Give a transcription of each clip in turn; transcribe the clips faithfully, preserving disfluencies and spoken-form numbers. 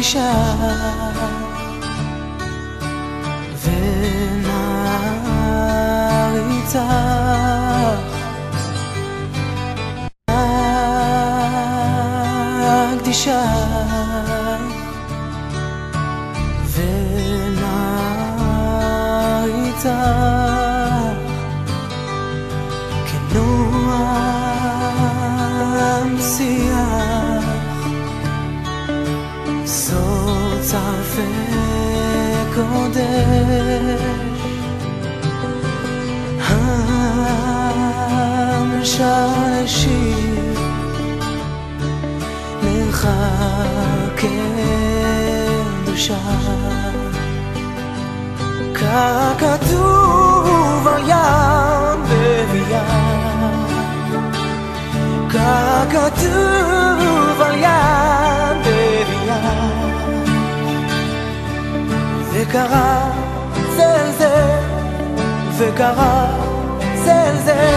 קדישה ונריצה קדישה ונריצה כנועם שיח סוד צרפי קודש המשל השיר לך קדושה ככתוב על יד לוויין ככתוב על יד לוויין וקרא זה זה וקרא זה זה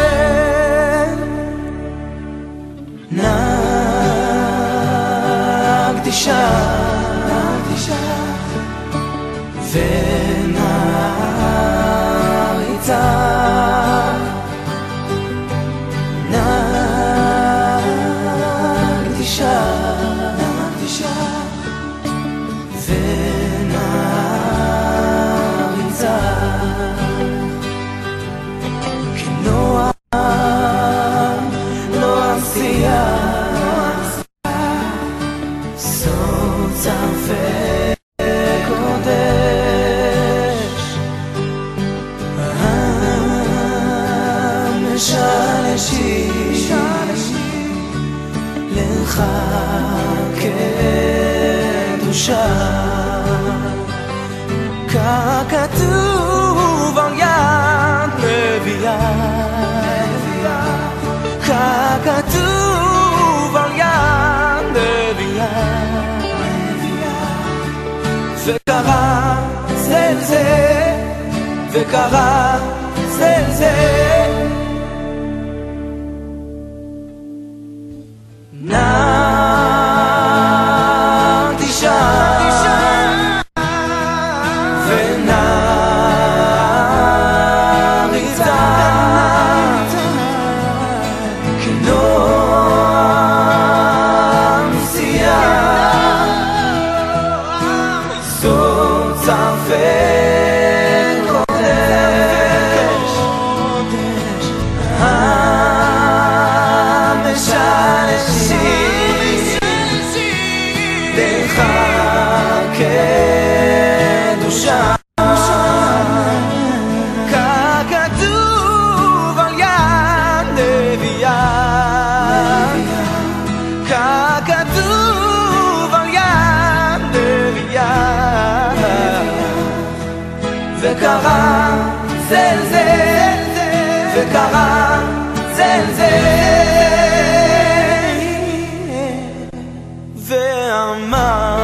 נקדישה ונריצה נקדישה ונריצה כנועם נועם שיח סוד צרפי קודש המשל השיר לך קדושה ככתוב על יד לוויין ככתוב על יד לוויין וקרא זה זה וקרא זה זה נקדישה ונריצה כנועם שיח סוד צרפי קודש המשל השיר לך קדושה ככתוב על יד לוויין ככתוב על יד לוויין וקרא זה זה וקרא זה זה ואמר